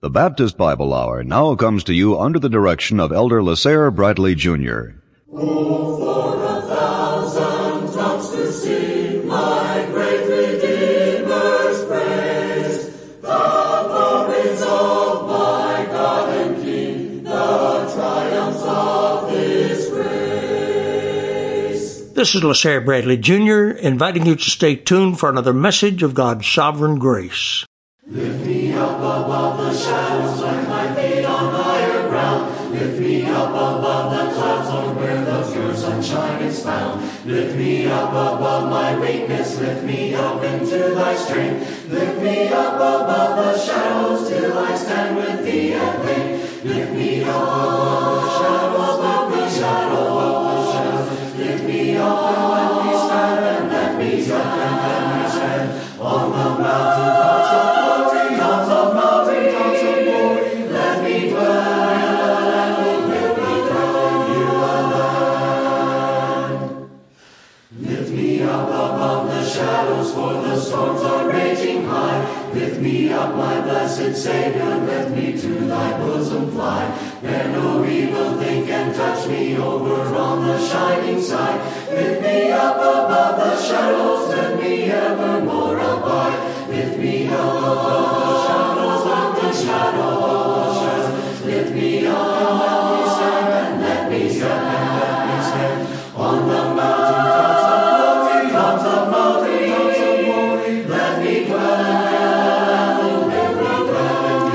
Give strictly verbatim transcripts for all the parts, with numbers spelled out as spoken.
The Baptist Bible Hour now comes to you under the direction of Elder LaSalle Bradley Junior Oh, for a thousand tongues to sing my great Redeemer's praise, the glories of my God and King, the triumphs of His grace. This is LaSalle Bradley Junior inviting you to stay tuned for another message of God's sovereign grace. Lift me up above the shadows, plant my feet on higher ground. Lift me up above the clouds, Lord, where the pure sunshine is found. Lift me up above my weakness, lift me up into thy strength. Lift me up above the shadows, till I stand with thee at length. Lift me up above the shadows, above the shadow of the shadows. Lift me up and let me stand, and let me stand, and let me stand on the mountain tops of glory, tops of mountain tops of glory. Let me dwell, let me dwell in you alone. Lift me up above the shadows, for the storms are raging high. Lift me up, my blessed Savior, let me to thy bosom fly. There no evil thing can touch me over on the shining side. Lift me up above the shadows, let me evermore abide. Lift me up above the shadows, above the shadow of the shadows. Lift me up and let me stand, and let me stand, and let me stand on the mountain tops of glory, tops of mountain tops of glory. Let me dwell, let me dwell in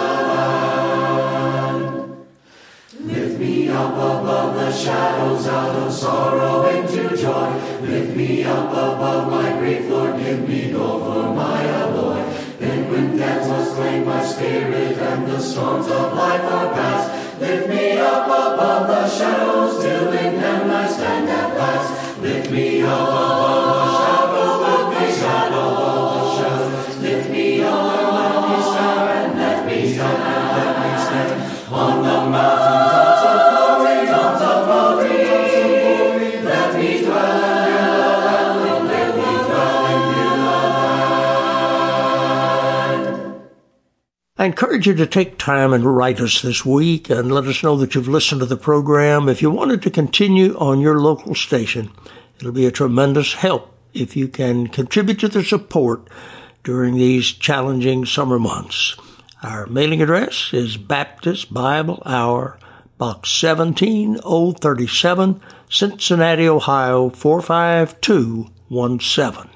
you alone. Lift me up above the shadows, out of sorrow into joy. Lift me up above my grief, Lord, give me gold for my alloy. Then when death was claimed my spirit, and the storms of life are past, lift me up above the shadows, till in heaven I stand at last. Lift me up above the shadows, above the shadow of the shadows. Lift me up and let me stand, and let me stand, and let me stand on the mountain tops of glory, tops of mountain tops of glory. Let me dwell, let me dwell in you alone. I encourage you to take time and write us this week and let us know that you've listened to the program. If you wanted to continue on your local station, it'll be a tremendous help if you can contribute to the support during these challenging summer months. Our mailing address is Baptist Bible Hour, Box seventeen oh thirty-seven, Cincinnati, Ohio four five two one seven.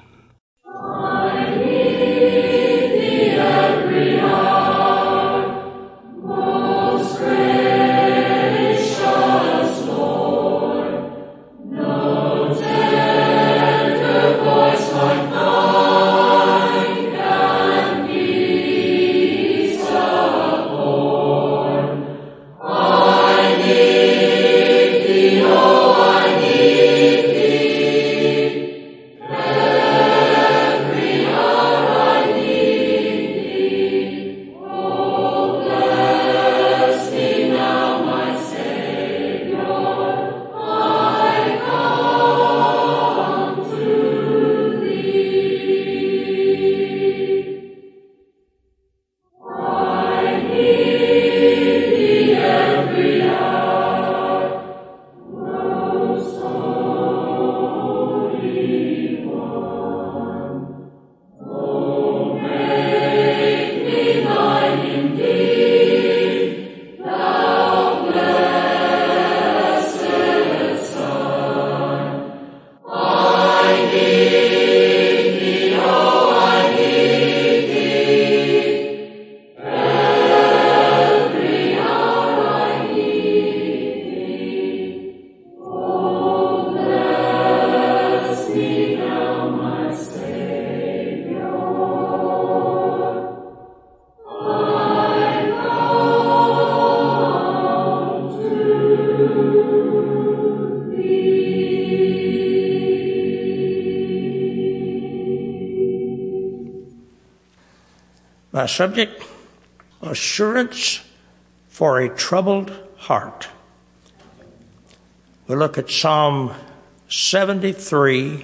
My subject, assurance for a troubled heart. We look at Psalm seventy-three,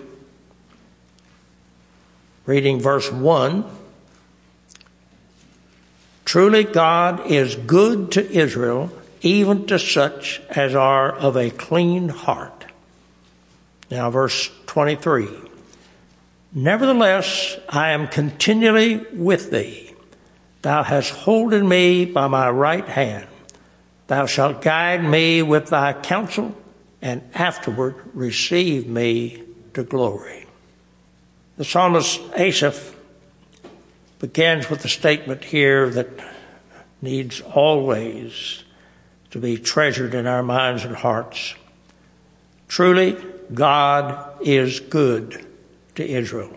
reading verse one. Truly God is good to Israel, even to such as are of a clean heart. Now verse twenty-three. Nevertheless, I am continually with thee. Thou hast holden me by my right hand. Thou shalt guide me with thy counsel, and afterward receive me to glory. The psalmist Asaph begins with a statement here that needs always to be treasured in our minds and hearts. Truly, God is good to Israel.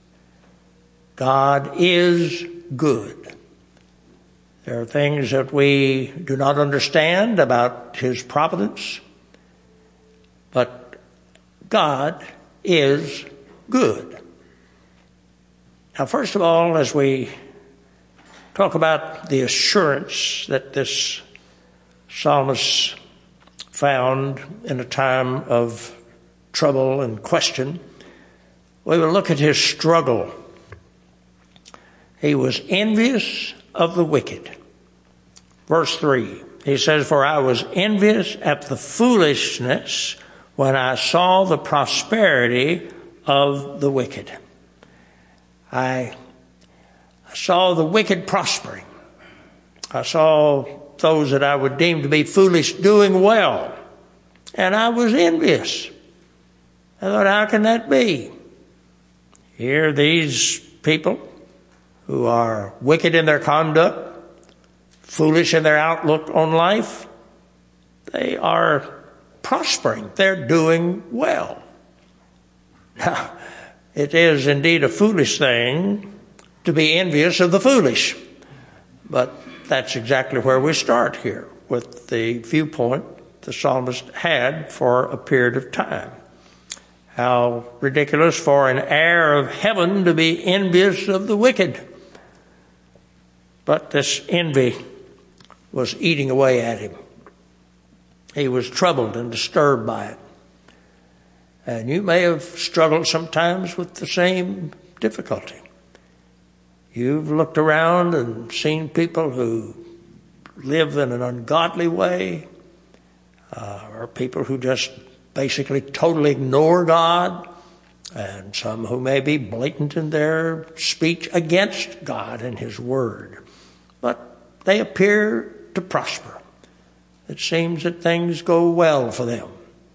God is good. There are things that we do not understand about his providence, but God is good. Now, first of all, as we talk about the assurance that this psalmist found in a time of trouble and question, we will look at his struggle. He was envious of the wicked. Verse three, he says, For I was envious at the foolishness when I saw the prosperity of the wicked. I saw the wicked prospering. I saw those that I would deem to be foolish doing well. And I was envious. I thought, how can that be? Here, these people who are wicked in their conduct, foolish in their outlook on life, they are prospering. They're doing well. Now, it is indeed a foolish thing to be envious of the foolish. But that's exactly where we start here with the viewpoint the psalmist had for a period of time. How ridiculous for an heir of heaven to be envious of the wicked. But this envy was eating away at him. He was troubled and disturbed by it. And you may have struggled sometimes with the same difficulty. You've looked around and seen people who live in an ungodly way, uh, or people who just basically totally ignore God, and some who may be blatant in their speech against God and his word. But they appear to prosper. It seems that things go well for them.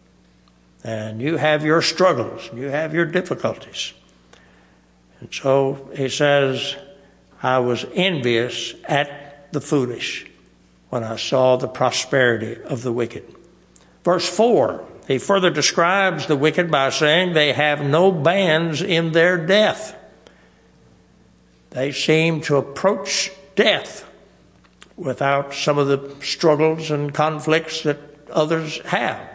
And you have your struggles, and you have your difficulties. And so he says, I was envious at the foolish when I saw the prosperity of the wicked. Verse four, he further describes the wicked by saying they have no bands in their death. They seem to approach death without some of the struggles and conflicts that others have.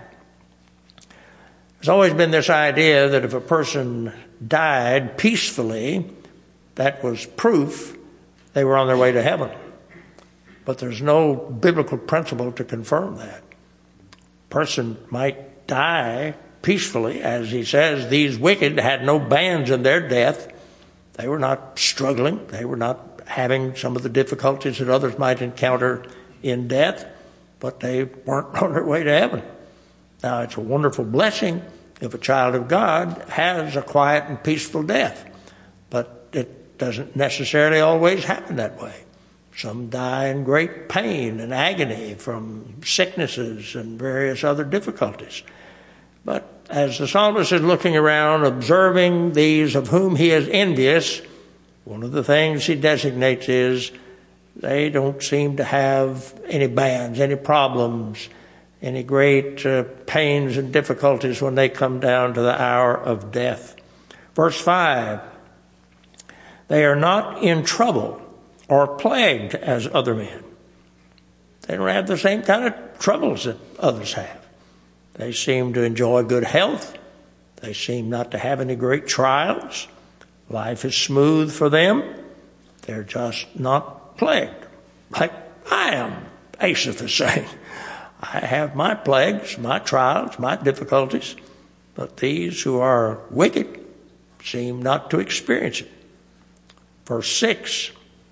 There's always been this idea that if a person died peacefully, that was proof they were on their way to heaven. But there's no biblical principle to confirm that. A person might die peacefully, as he says, these wicked had no bands in their death. They were not struggling. They were not having some of the difficulties that others might encounter in death, but they weren't on their way to heaven. Now, it's a wonderful blessing if a child of God has a quiet and peaceful death, but it doesn't necessarily always happen that way. Some die in great pain and agony from sicknesses and various other difficulties. But as the psalmist is looking around, observing these of whom he is envious, one of the things he designates is they don't seem to have any bands, any problems, any great uh, pains and difficulties when they come down to the hour of death. Verse five, they are not in trouble or plagued as other men. They don't have the same kind of troubles that others have. They seem to enjoy good health. They seem not to have any great trials. Life is smooth for them. They're just not plagued. Like I am, Asaph is saying. I have my plagues, my trials, my difficulties, but these who are wicked seem not to experience it. Verse six,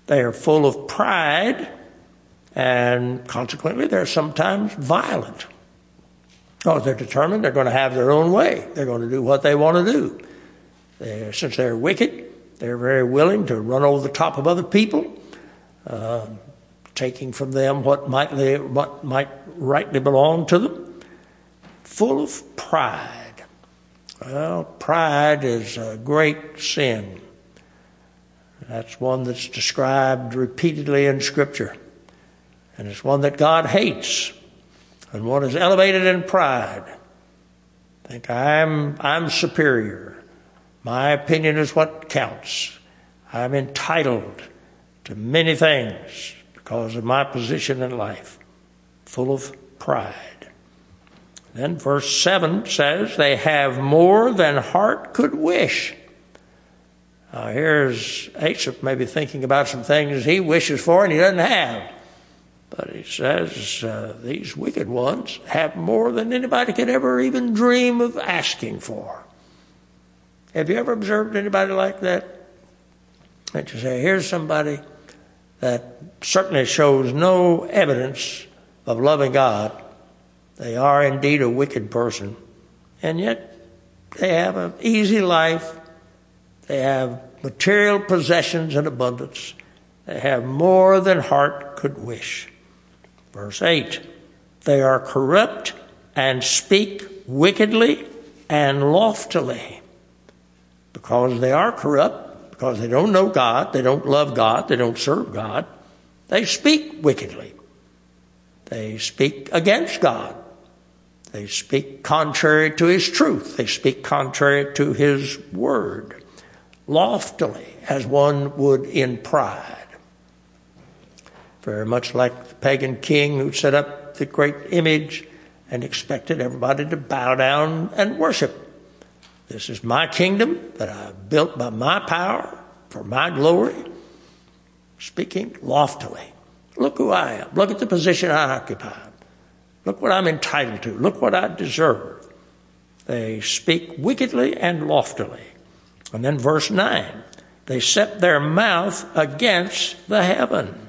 They are full of pride, and consequently they're sometimes violent. Because they're determined they're going to have their own way. They're going to do what they want to do. They're, since they're wicked, they're very willing to run over the top of other people, uh, taking from them what might, what might rightly belong to them. Full of pride. Well, pride is a great sin. That's one that's described repeatedly in Scripture. And it's one that God hates. And one is elevated in pride. Think I'm I'm superior. My opinion is what counts. I'm entitled to many things because of my position in life. Full of pride. Then verse seven says, they have more than heart could wish. Now here's Asa maybe thinking about some things he wishes for and he doesn't have. But he says uh, these wicked ones have more than anybody could ever even dream of asking for. Have you ever observed anybody like that? That you say, here's somebody that certainly shows no evidence of loving God. They are indeed a wicked person. And yet they have an easy life. They have material possessions in abundance. They have more than heart could wish. Verse eight, they are corrupt and speak wickedly and loftily. Because they are corrupt, because they don't know God, they don't love God, they don't serve God, they speak wickedly. They speak against God. They speak contrary to His truth. They speak contrary to His word. Loftily, as one would in pride. Very much like the pagan king who set up the great image and expected everybody to bow down and worship. This is my kingdom that I've built by my power for my glory. Speaking loftily. Look who I am. Look at the position I occupy. Look what I'm entitled to. Look what I deserve. They speak wickedly and loftily. And then verse nine, they set their mouth against the heaven.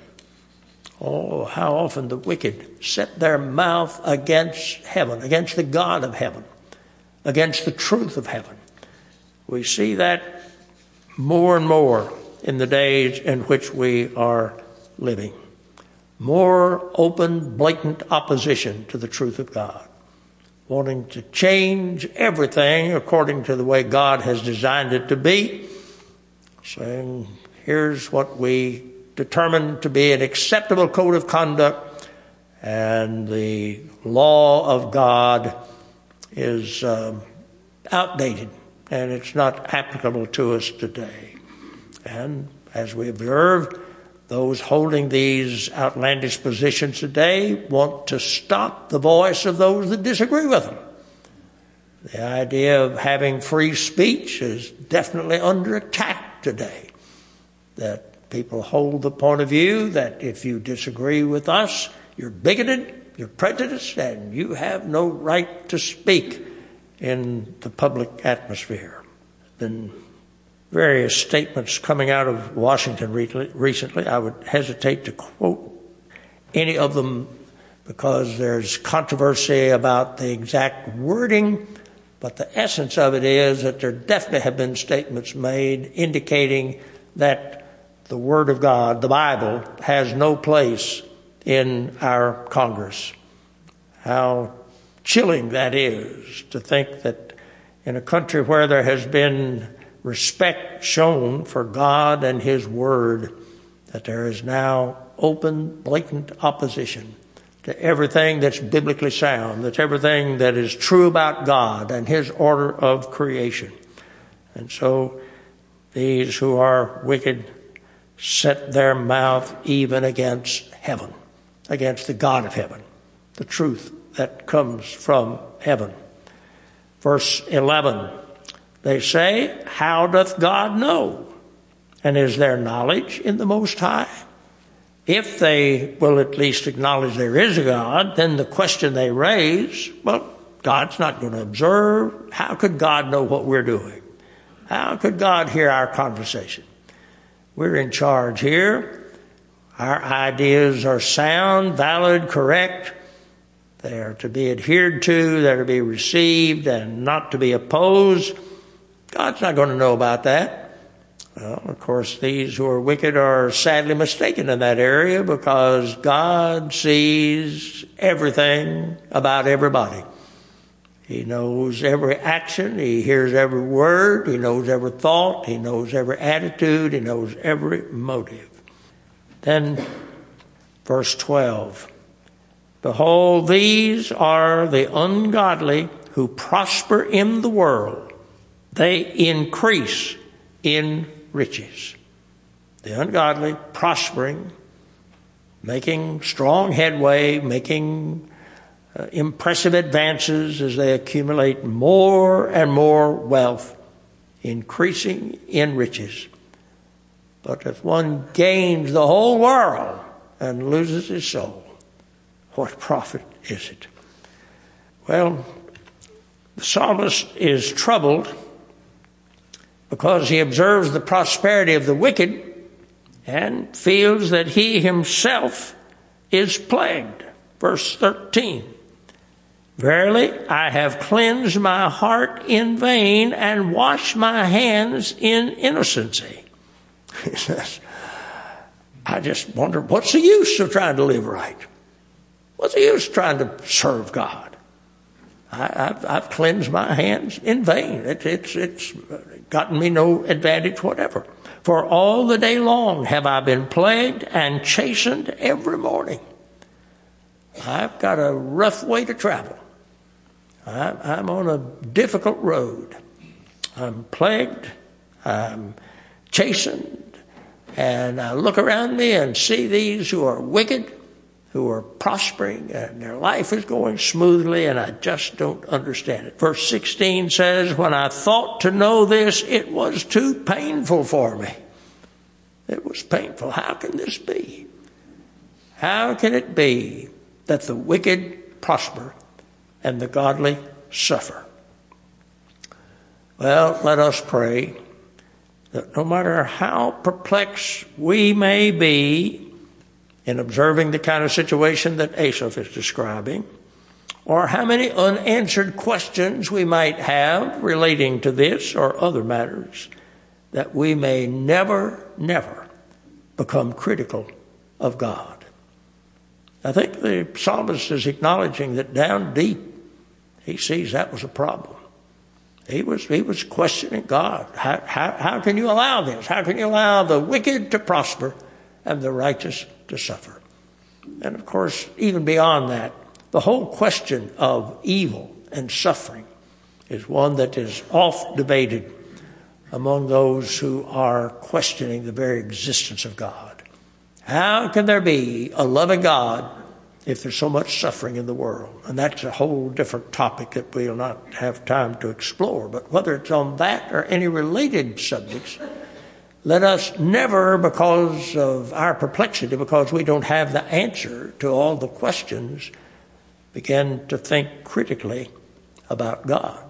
Oh, how often the wicked set their mouth against heaven, against the God of heaven, against the truth of heaven. We see that more and more in the days in which we are living. More open, blatant opposition to the truth of God. Wanting to change everything according to the way God has designed it to be. Saying, here's what we determined to be an acceptable code of conduct, and the law of God is um, outdated, and it's not applicable to us today. And as we observed, those holding these outlandish positions today want to stop the voice of those that disagree with them. The idea of having free speech is definitely under attack today. That people hold the point of view that if you disagree with us, you're bigoted, you're prejudiced, and you have no right to speak in the public atmosphere. There have been various statements coming out of Washington recently. I would hesitate to quote any of them because there's controversy about the exact wording, but the essence of it is that there definitely have been statements made indicating that the Word of God, the Bible, has no place in our Congress. How chilling that is to think that in a country where there has been respect shown for God and His Word, that there is now open, blatant opposition to everything that's biblically sound, that's everything that is true about God and His order of creation. And so these who are wicked set their mouth even against heaven, against the God of heaven, the truth that comes from heaven. Verse eleven, they say, how doth God know? And is there knowledge in the Most High? If they will at least acknowledge there is a God, then the question they raise, well, God's not going to observe. How could God know what we're doing? How could God hear our conversation? We're in charge here. Our ideas are sound, valid, correct. They are to be adhered to, they're to be received and not to be opposed. God's not going to know about that. Well, of course, these who are wicked are sadly mistaken in that area because God sees everything about everybody. He knows every action. He hears every word. He knows every thought. He knows every attitude. He knows every motive. Then, verse twelve. Behold, these are the ungodly who prosper in the world. They increase in riches. The ungodly prospering, making strong headway, making uh, impressive advances as they accumulate more and more wealth, increasing in riches. But if one gains the whole world and loses his soul, what profit is it? Well, the psalmist is troubled because he observes the prosperity of the wicked and feels that he himself is plagued. Verse thirteen. Verily, I have cleansed my heart in vain and washed my hands in innocency. He says, I just wonder, what's the use of trying to live right? What's the use of trying to serve God? I, I've, I've cleansed my hands in vain. It, it's, it's gotten me no advantage whatever. For all the day long have I been plagued and chastened every morning. I've got a rough way to travel. I, I'm on a difficult road. I'm plagued. I'm chastened. And I look around me and see these who are wicked, who are prospering, and their life is going smoothly, and I just don't understand it. Verse sixteen says, when I thought to know this, it was too painful for me. It was painful. How can this be? How can it be that the wicked prosper and the godly suffer? Well, let us pray that no matter how perplexed we may be in observing the kind of situation that Asaph is describing, or how many unanswered questions we might have relating to this or other matters, that we may never, never become critical of God. I think the psalmist is acknowledging that down deep, he sees that was a problem. He was he was questioning God. How, how, how can you allow this? How can you allow the wicked to prosper and the righteous to suffer? And of course, even beyond that, the whole question of evil and suffering is one that is oft debated among those who are questioning the very existence of God. How can there be a loving God if there's so much suffering in the world? And that's a whole different topic that we'll not have time to explore. But whether it's on that or any related subjects, let us never, because of our perplexity, because we don't have the answer to all the questions, begin to think critically about God.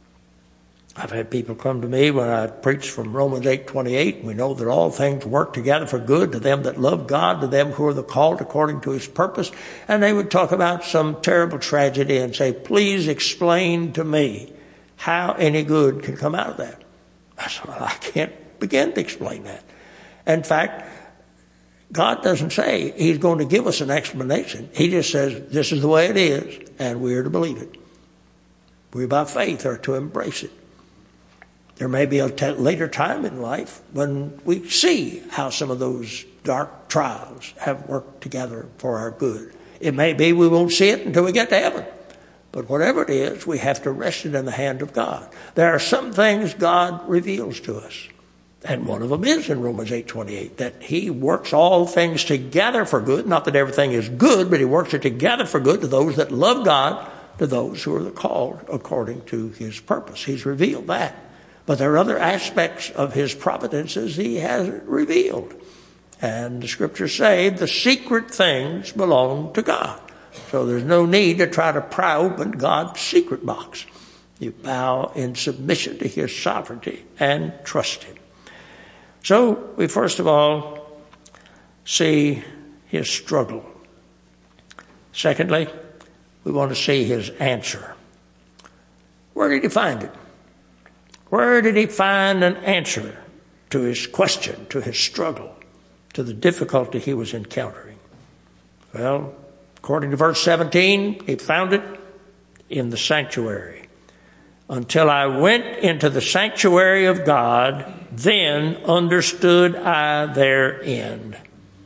I've had people come to me when I preach from Romans eight twenty-eight. We know that all things work together for good to them that love God, to them who are the called according to his purpose. And they would talk about some terrible tragedy and say, please explain to me how any good can come out of that. I said, well, I can't begin to explain that. In fact, God doesn't say he's going to give us an explanation. He just says, this is the way it is, and we're to believe it. We by faith are to embrace it. There may be a t- later time in life when we see how some of those dark trials have worked together for our good. It may be we won't see it until we get to heaven. But whatever it is, we have to rest it in the hand of God. There are some things God reveals to us. And one of them is in Romans eight twenty-eight, that he works all things together for good. Not that everything is good, but he works it together for good to those that love God, to those who are called according to his purpose. He's revealed that. But there are other aspects of his providences he hasn't revealed. And the scriptures say the secret things belong to God. So there's no need to try to pry open God's secret box. You bow in submission to his sovereignty and trust him. So we first of all see his struggle. Secondly, we want to see his answer. Where did he find it? Where did he find an answer to his question, to his struggle, to the difficulty he was encountering? Well, according to verse seventeen, he found it in the sanctuary. Until I went into the sanctuary of God, then understood I their end.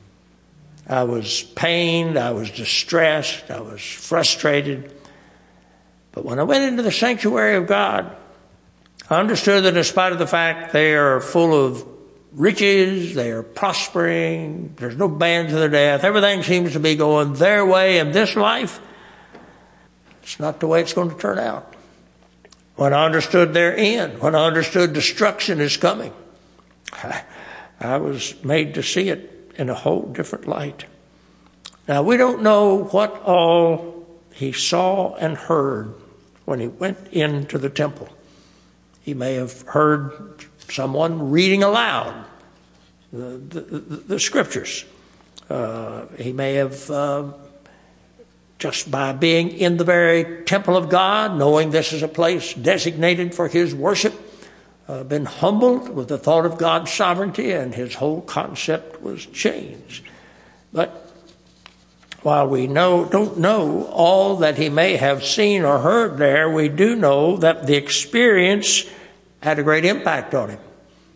I was pained, I was distressed, I was frustrated. But when I went into the sanctuary of God, I understood that in spite of the fact they are full of riches, they are prospering, there's no bands of their death, everything seems to be going their way in this life, it's not the way it's going to turn out. When I understood their end, when I understood destruction is coming, I, I was made to see it in a whole different light. Now, we don't know what all he saw and heard when he went into the temple. He may have heard someone reading aloud the, the, the, the scriptures. Uh, he may have, uh, just by being in the very temple of God, knowing this is a place designated for his worship, uh, been humbled with the thought of God's sovereignty, and his whole concept was changed. But while we know, don't know all that he may have seen or heard there, we do know that the experience had a great impact on him.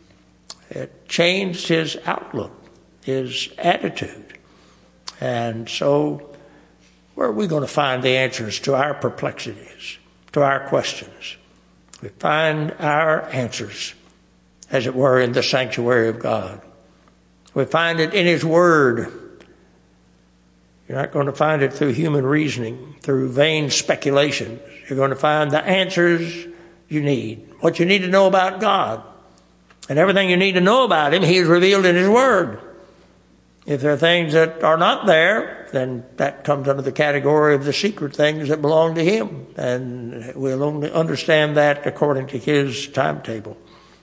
It changed his outlook, his attitude. And so, where are we going to find the answers to our perplexities, to our questions? We find our answers, as it were, in the sanctuary of God. We find it in his word. You're not going to find it through human reasoning, through vain speculations. You're going to find the answers you need, what you need to know about God. And everything you need to know about him, he has revealed in his word. If there are things that are not there, then that comes under the category of the secret things that belong to him. And we'll only understand that according to his timetable.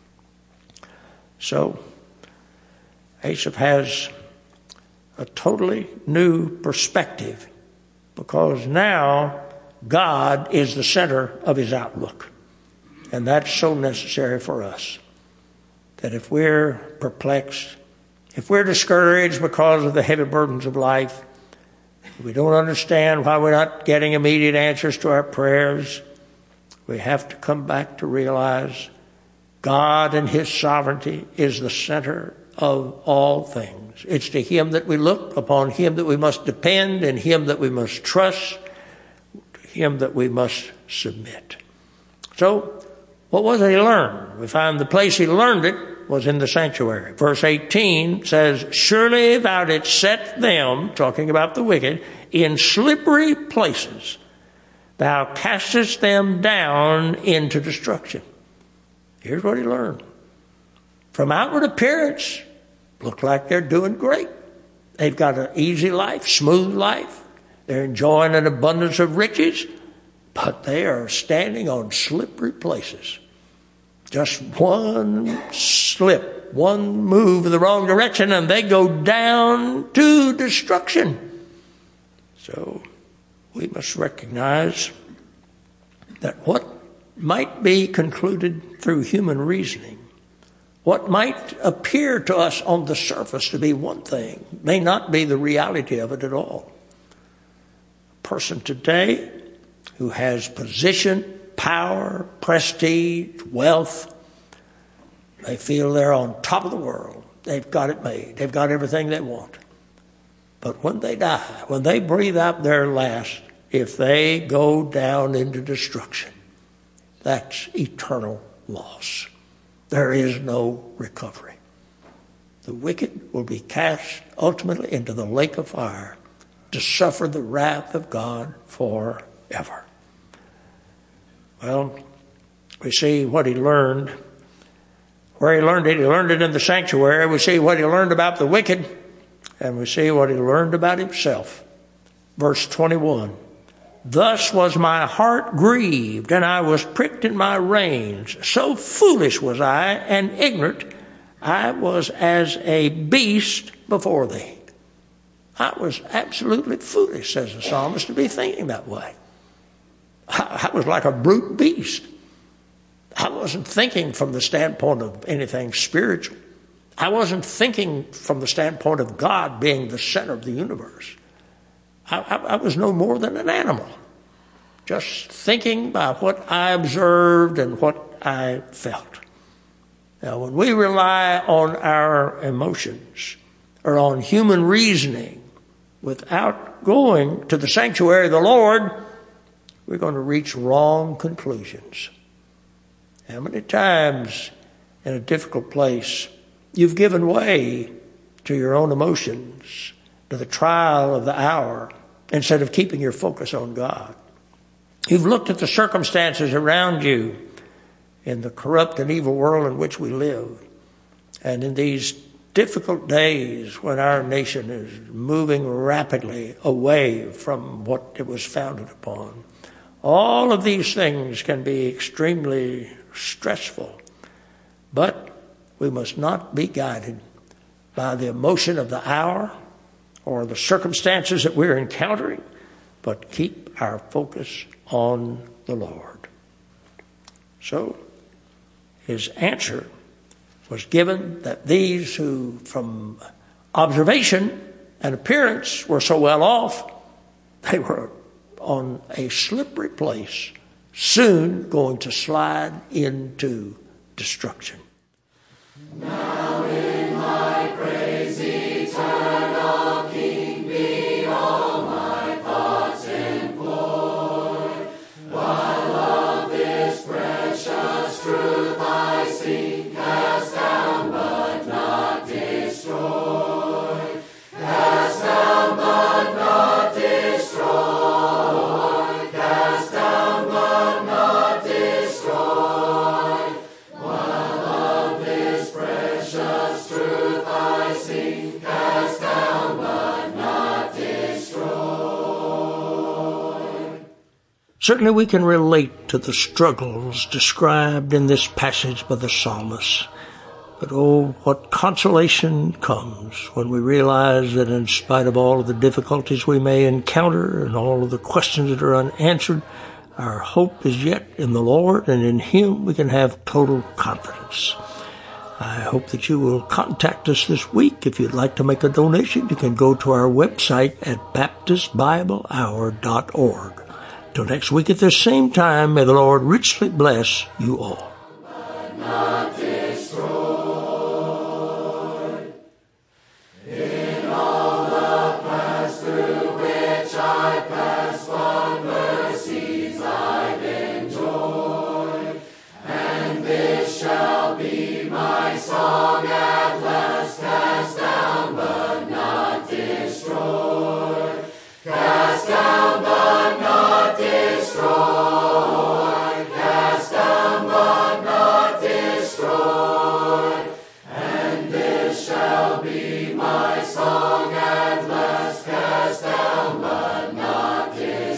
So, Asaph has a totally new perspective, because now God is the center of his outlook. And that's so necessary for us, that if we're perplexed, if we're discouraged because of the heavy burdens of life, if we don't understand why we're not getting immediate answers to our prayers, we have to come back to realize God and his sovereignty is the center of all things. It's to him that we look, upon him that we must depend, and him that we must trust, to him that we must submit. So, what was it he learned? We find the place he learned it was in the sanctuary. Verse eighteen says, surely thou didst set them, talking about the wicked, in slippery places. Thou castest them down into destruction. Here's what he learned. From outward appearance, look like they're doing great. They've got an easy life, smooth life. They're enjoying an abundance of riches, but they are standing on slippery places. Just one slip, one move in the wrong direction, and they go down to destruction. So we must recognize that what might be concluded through human reasoning, what might appear to us on the surface to be one thing, may not be the reality of it at all. A person today who has position, power, prestige, wealth, they feel they're on top of the world. They've got it made. They've got everything they want. But when they die, when they breathe out their last, if they go down into destruction, that's eternal loss. There is no recovery. The wicked will be cast ultimately into the lake of fire to suffer the wrath of God forever. Well, we see what he learned. Where he learned it, he learned it in the sanctuary. We see what he learned about the wicked, and we see what he learned about himself. Verse twenty-one. Thus was my heart grieved, and I was pricked in my reins. So foolish was I and ignorant, I was as a beast before thee. I was absolutely foolish, says the psalmist, to be thinking that way. I, I was like a brute beast. I wasn't thinking from the standpoint of anything spiritual. I wasn't thinking from the standpoint of God being the center of the universe. I, I, I was no more than an animal, just thinking by what I observed and what I felt. Now, when we rely on our emotions or on human reasoning without going to the sanctuary of the Lord, we're going to reach wrong conclusions. How many times in a difficult place you've given way to your own emotions, to the trial of the hour, instead of keeping your focus on God? You've looked at the circumstances around you in the corrupt and evil world in which we live, and in these difficult days when our nation is moving rapidly away from what it was founded upon. All of these things can be extremely stressful, but we must not be guided by the emotion of the hour or the circumstances that we're encountering, but keep our focus on the Lord. So his answer was given that these who from observation and appearance were so well off, they were on a slippery place, soon going to slide into destruction. Now in my praise eternal King be all my thoughts employed, while of this precious truth I sing, cast down but not destroyed, cast down but not destroyed, cast down but not destroyed, while of this precious truth I sing, cast down but not destroyed. Certainly we can relate to the struggles described in this passage by the psalmist. But oh, what consolation comes when we realize that in spite of all of the difficulties we may encounter and all of the questions that are unanswered, our hope is yet in the Lord, and in Him we can have total confidence. I hope that you will contact us this week. If you'd like to make a donation, you can go to our website at baptist bible hour dot org. Till next week at the same time, may the Lord richly bless you all. Not destroyed. In all the paths through which I pass, what mercies I've enjoyed, and this shall be my song at last, cast down but not destroyed, cast down but not destroyed, cast down but not destroyed, and this shall be my song at last, cast down but not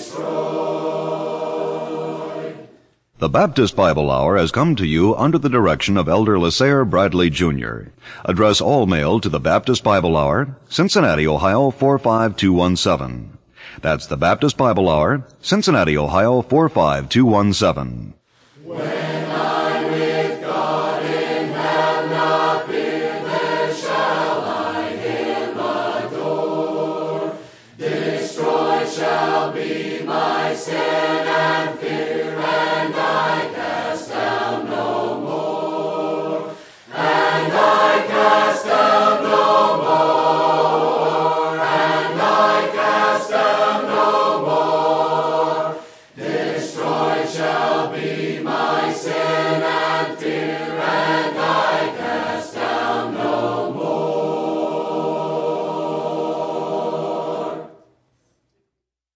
destroyed. The Baptist Bible Hour has come to you under the direction of Elder Lasair Bradley, Junior Address all mail to the Baptist Bible Hour, Cincinnati, Ohio four five two one seven. That's the Baptist Bible Hour, Cincinnati, Ohio four five two one seven. When I'm with God in heaven appear, there shall I Him adore. Destroyed shall be my sin.